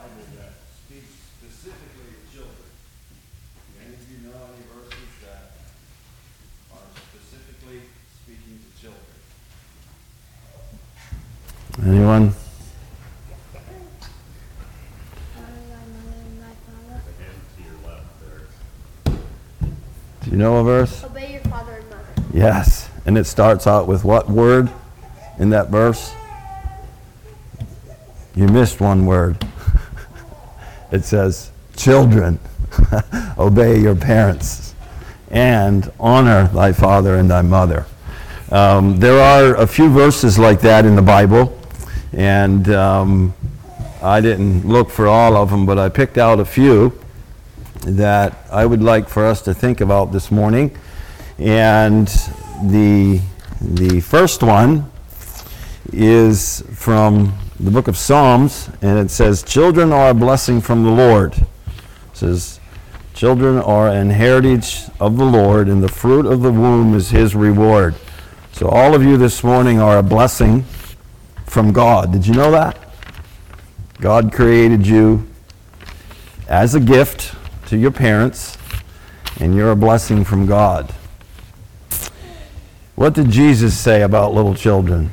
Bible that speaks specifically to children? Do any of you know any verses that are specifically speaking to children? Anyone? Do you know a verse? Obey your father and mother. Yes. And it starts out with what word in that verse? You missed one word. It says, children, obey your parents and honor thy father and thy mother. There are a few verses like that in the Bible, and I didn't look for all of them, but I picked out a few that I would like for us to think about this morning. And the first one is from the book of Psalms, and it says, children are a blessing from the Lord. It says, children are an heritage of the Lord, and the fruit of the womb is his reward. So all of you this morning are a blessing from God. Did you know that? God created you as a gift to your parents, and you're a blessing from God. What did Jesus say about little children?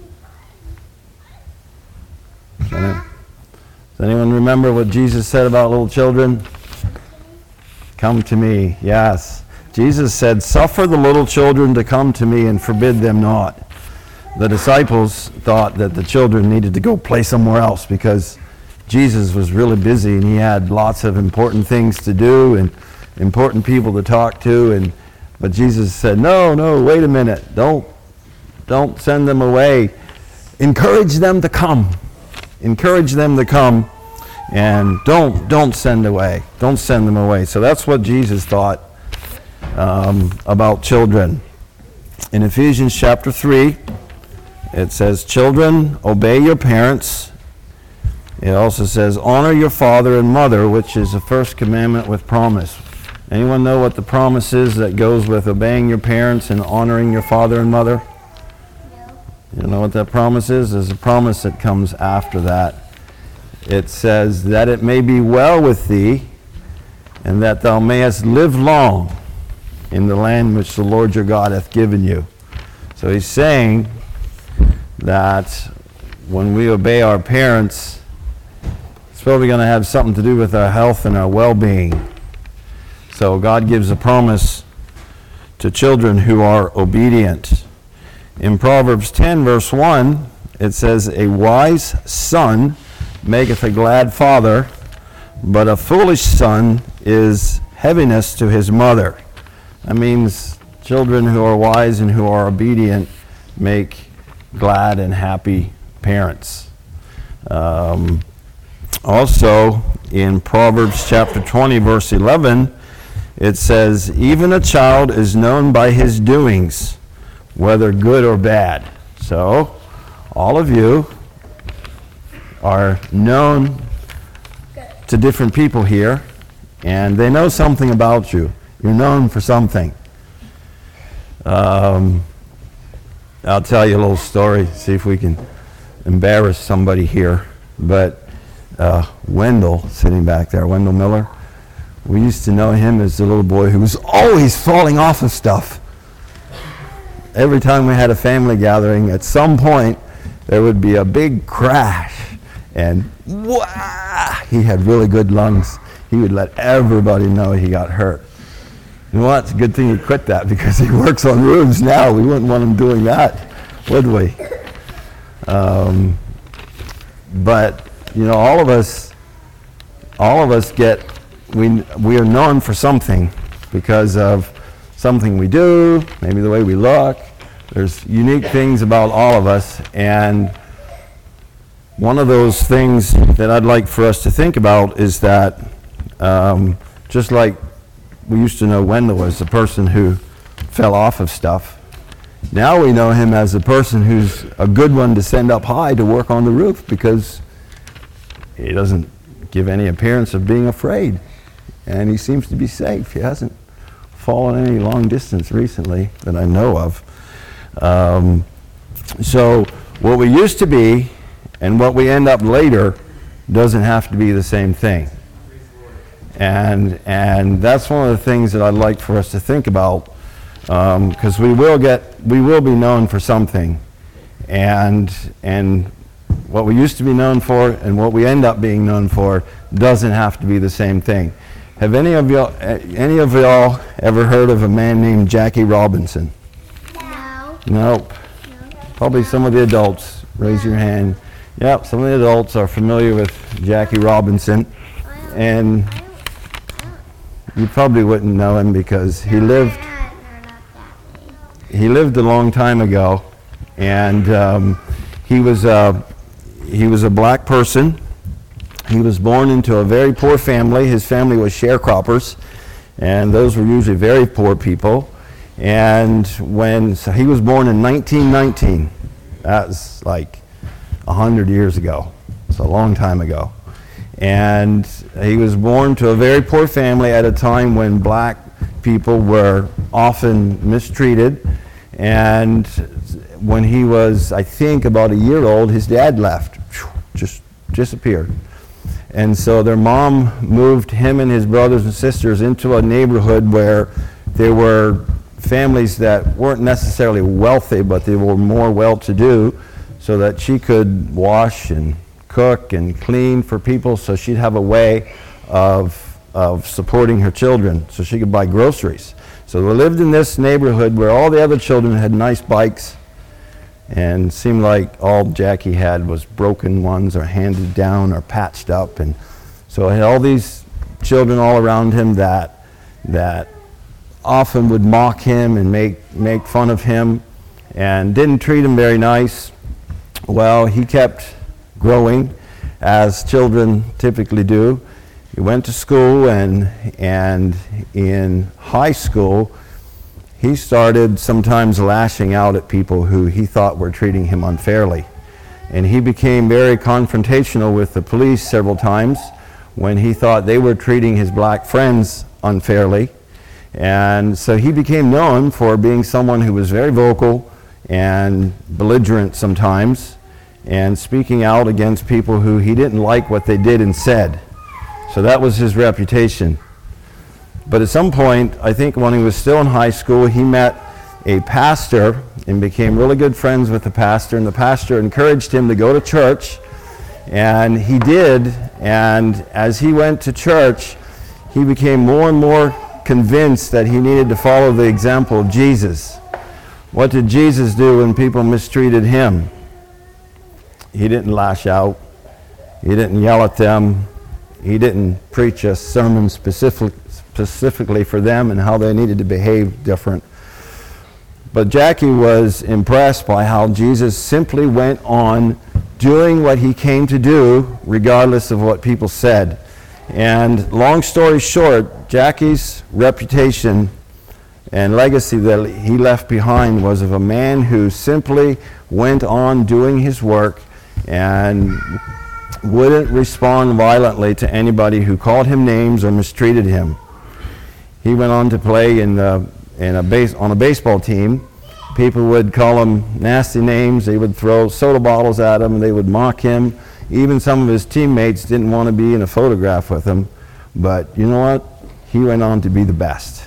Does anyone remember what Jesus said about little children? Come to me. Yes. Jesus said, suffer the little children to come to me and forbid them not. The disciples thought that the children needed to go play somewhere else because Jesus was really busy and he had lots of important things to do and important people to talk to. But Jesus said, no, wait a minute. Don't send them away. Encourage them to come. Encourage them to come, and don't send away. Don't send them away. So that's what Jesus thought about children. In Ephesians chapter 3, it says, children, obey your parents. It also says, honor your father and mother, which is the first commandment with promise. Anyone know what the promise is that goes with obeying your parents and honoring your father and mother? You know what that promise is? There's a promise that comes after that. It says, that it may be well with thee, and that thou mayest live long in the land which the Lord your God hath given you. So he's saying that when we obey our parents, it's probably going to have something to do with our health and our well-being. So God gives a promise to children who are obedient. In Proverbs 10, verse 1, it says, a wise son maketh a glad father, but a foolish son is heaviness to his mother. That means children who are wise and who are obedient make glad and happy parents. Also, in Proverbs chapter 20, verse 11, it says, even a child is known by his doings, whether good or bad. So, all of you are known to different people here, and they know something about you. You're known for something. I'll tell you a little story, see if we can embarrass somebody here. But Wendell, sitting back there, Wendell Miller, we used to know him as the little boy who was always falling off of stuff. Every time we had a family gathering, at some point, there would be a big crash, and wah, he had really good lungs. He would let everybody know he got hurt. You know what? It's a good thing he quit that because he works on roofs now. We wouldn't want him doing that, would we? But, you know, all of us we are known for something because of something we do, maybe the way we look. There's unique things about all of us, and one of those things that I'd like for us to think about is that just like we used to know Wendell as the person who fell off of stuff, now we know him as a person who's a good one to send up high to work on the roof because he doesn't give any appearance of being afraid, and he seems to be safe. He hasn't fallen any long distance recently that I know of. So what we used to be and what we end up later doesn't have to be the same thing. And that's one of the things that I'd like for us to think about, because we will be known for something, and what we used to be known for and what we end up being known for doesn't have to be the same thing. Have any of y'all ever heard of a man named Jackie Robinson? No. Nope. Probably some of the adults. Raise your hand. Yep, some of the adults are familiar with Jackie Robinson, and you probably wouldn't know him because he lived a long time ago, and he was a black person. He was born into a very poor family. His family was sharecroppers, and those were usually very poor people. And so he was born in 1919. That's like 100 years ago. It's a long time ago. And he was born to a very poor family at a time when black people were often mistreated. And when he was, I think, about a year old, his dad left, just disappeared. And so their mom moved him and his brothers and sisters into a neighborhood where there were families that weren't necessarily wealthy, but they were more well-to-do, so that she could wash and cook and clean for people, so she'd have a way of supporting her children, so she could buy groceries. So they lived in this neighborhood where all the other children had nice bikes, and seemed like all Jackie had was broken ones or handed down or patched up. And so he had all these children all around him that often would mock him and make fun of him and didn't treat him very nice. Well, he kept growing, as children typically do. He went to school, and in high school, he started sometimes lashing out at people who he thought were treating him unfairly. And he became very confrontational with the police several times when he thought they were treating his black friends unfairly. And so he became known for being someone who was very vocal and belligerent sometimes, and speaking out against people who he didn't like what they did and said. So that was his reputation. But at some point, I think when he was still in high school, he met a pastor and became really good friends with the pastor, and the pastor encouraged him to go to church, and he did. And as he went to church, he became more and more convinced that he needed to follow the example of Jesus. What did Jesus do when people mistreated him? He didn't lash out. He didn't yell at them. He didn't preach a sermon specifically for them and how they needed to behave different. But Jackie was impressed by how Jesus simply went on doing what he came to do, regardless of what people said. And long story short, Jackie's reputation and legacy that he left behind was of a man who simply went on doing his work and wouldn't respond violently to anybody who called him names or mistreated him. He went on to play on a baseball team. People would call him nasty names. They would throw soda bottles at him. They would mock him. Even some of his teammates didn't want to be in a photograph with him. But you know what? He went on to be the best.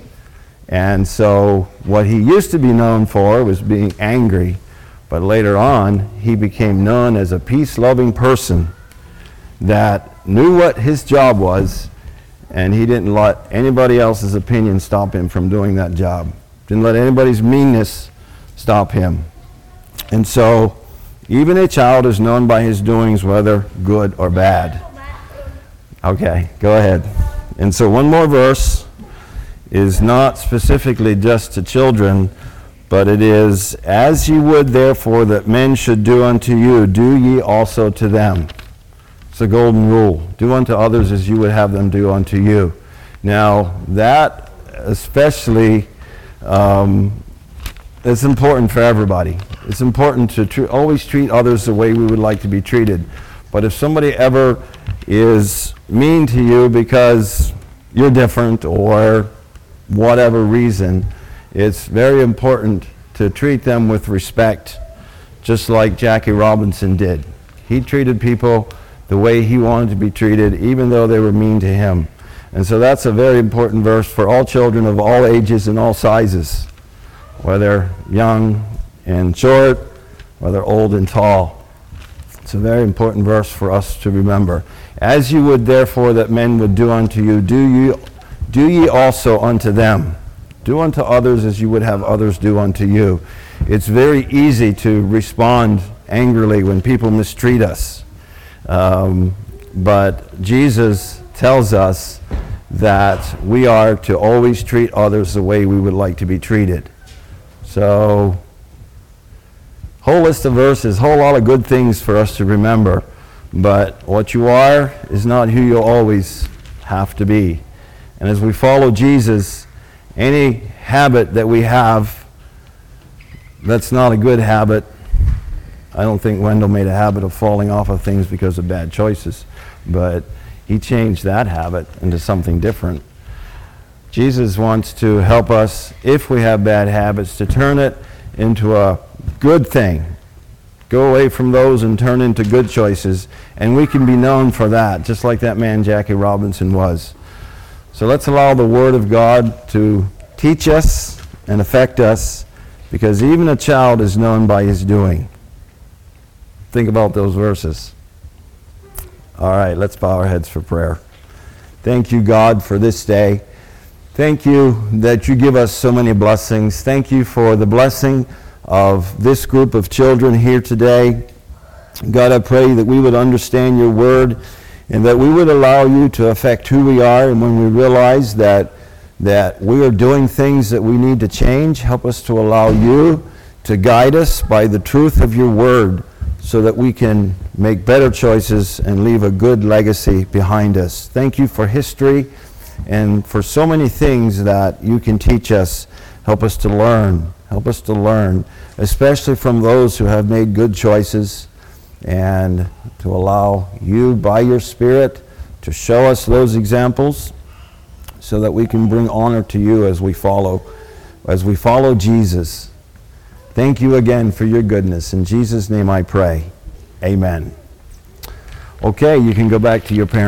And so what he used to be known for was being angry. But later on, he became known as a peace-loving person that knew what his job was, and he didn't let anybody else's opinion stop him from doing that job. Didn't let anybody's meanness stop him. And so, even a child is known by his doings, whether good or bad. Okay, go ahead. And so one more verse is not specifically just to children, but it is, as ye would therefore that men should do unto you, do ye also to them. It's a golden rule. Do unto others as you would have them do unto you. Now, that especially is important for everybody. It's important to always treat others the way we would like to be treated. But if somebody ever is mean to you because you're different or whatever reason, it's very important to treat them with respect, just like Jackie Robinson did. He treated people the way he wanted to be treated, even though they were mean to him. And so that's a very important verse for all children of all ages and all sizes, whether young and short, whether old and tall. It's a very important verse for us to remember. As you would therefore that men would do unto you, do ye also unto them. Do unto others as you would have others do unto you. It's very easy to respond angrily when people mistreat us. But Jesus tells us that we are to always treat others the way we would like to be treated. So, whole list of verses, whole lot of good things for us to remember. But what you are is not who you'll always have to be. And as we follow Jesus, any habit that we have that's not a good habit, I don't think Wendell made a habit of falling off of things because of bad choices, but he changed that habit into something different. Jesus wants to help us, if we have bad habits, to turn it into a good thing. Go away from those and turn into good choices, and we can be known for that, just like that man Jackie Robinson was. So let's allow the Word of God to teach us and affect us, because even a child is known by his doing. Think about those verses. All right, let's bow our heads for prayer. Thank you, God, for this day. Thank you that you give us so many blessings. Thank you for the blessing of this group of children here today. God, I pray that we would understand your word and that we would allow you to affect who we are. And when we realize that we are doing things that we need to change, help us to allow you to guide us by the truth of your word so that we can make better choices and leave a good legacy behind us. Thank you for history and for so many things that you can teach us. Help us to learn. Help us to learn, especially from those who have made good choices, and to allow you by your Spirit to show us those examples so that we can bring honor to you as we follow Jesus. Thank you again for your goodness. In Jesus' name I pray. Amen. Okay, you can go back to your parents.